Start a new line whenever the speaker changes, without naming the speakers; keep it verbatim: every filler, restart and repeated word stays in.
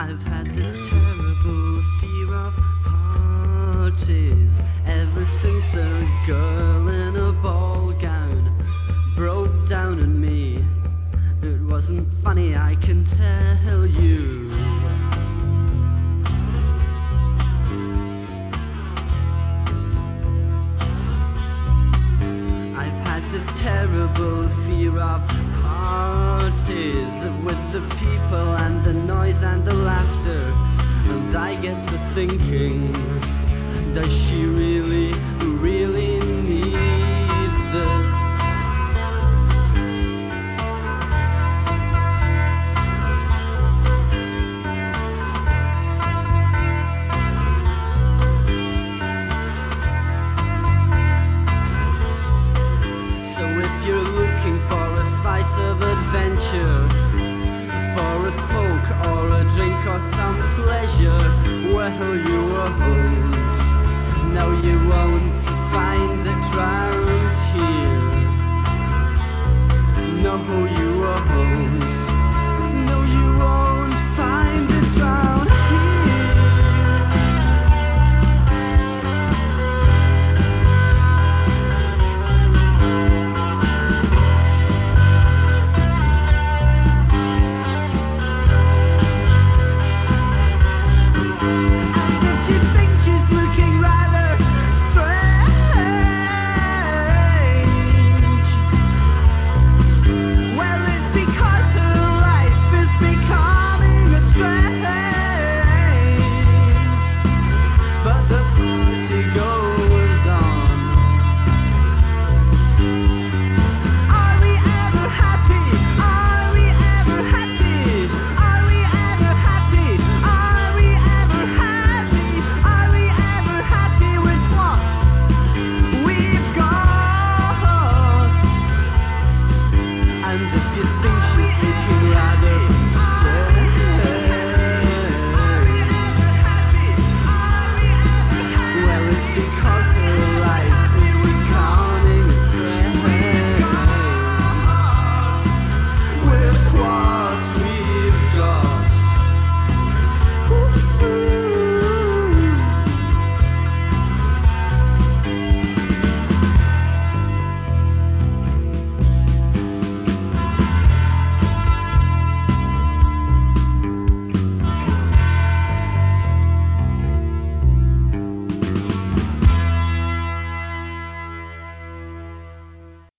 I've had this terrible fear of parties ever since a girl in a ball gown broke down on me. It wasn't funny, I can tell you. I've had this terrible fear of parties with the people and the noise and the laughter, and I get to thinking, does she really, really need this? So if you're looking for a slice of adventure, for a smoke or a drink or some pleasure, well, you won't. No, you won't.